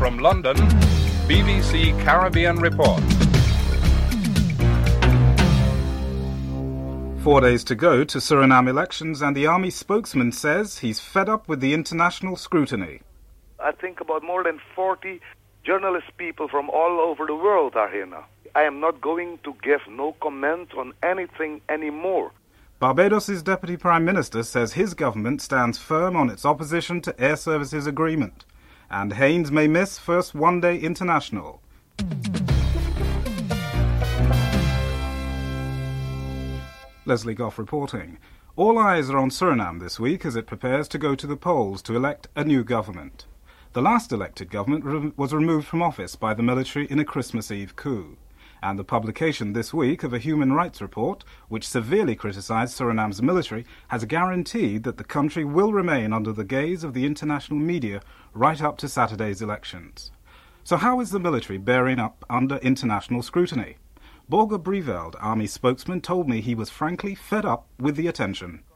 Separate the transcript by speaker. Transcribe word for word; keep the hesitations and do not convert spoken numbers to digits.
Speaker 1: From London, B B C Caribbean Report.
Speaker 2: Four days to go to Suriname elections, and the army spokesman says he's fed up with the international scrutiny.
Speaker 3: I think about more than forty journalist people from all over the world are here now. I am not going to give no comment on anything anymore.
Speaker 2: Barbados' Deputy Prime Minister says his government stands firm on its opposition to Air Services Agreement, and Haynes may miss first one-day international. Leslie Goff reporting. All eyes are on Suriname this week as it prepares to go to the polls to elect a new government. The last elected government re- was removed from office by the military in a Christmas Eve coup. And the publication this week of a human rights report, which severely criticised Suriname's military, has guaranteed that the country will remain under the gaze of the international media right up to Saturday's elections. So how is the military bearing up under international scrutiny? Borger Breveld, army spokesman, told me he was frankly fed up with the attention.